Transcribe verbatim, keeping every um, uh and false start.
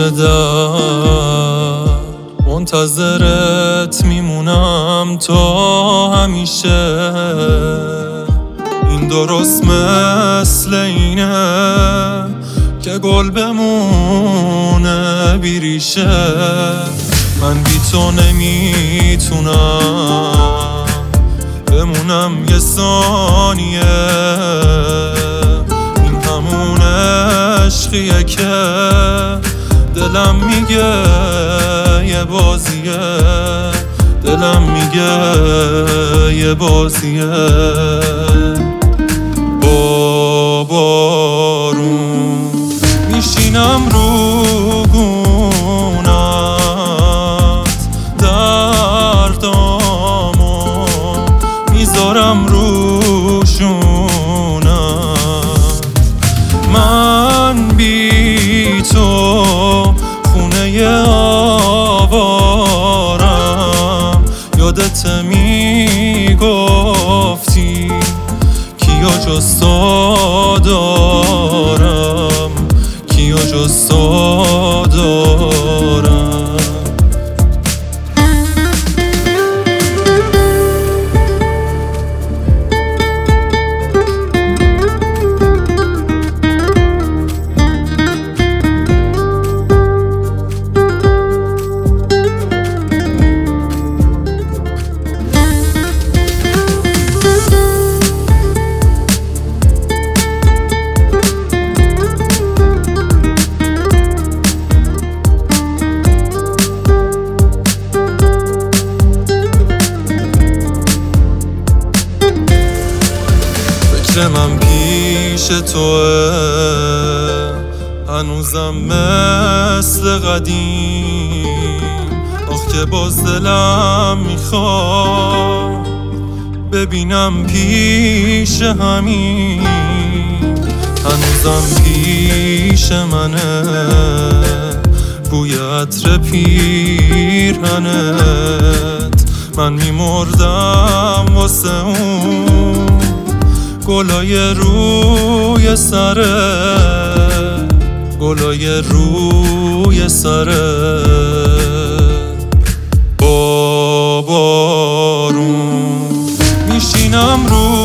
در منتظرت میمونم تا همیشه. این درست مثل اینه که گل بمونه بی ریشه. من بی تو نمیتونم بمونم یه ثانیه. این همون عشقیه که دلم میگه یه بازیه، دلم میگه یه بازیه. با بارون میشینم رو گونت، دردامو میذارم رو شونت. من بی تو خونه آوارم. یادت میگفتی کیا جز تو دارم، کیا جز تو دارم. من پیش توه هنوزم مثل قدیم. آخ که باز دلم میخواد ببینم پیش همین. هنوزم پیش منه بوی عطر پیرهنت. من میمردم واسه اون گلای روی سره، گلای روی سره. با بارون میشینم رو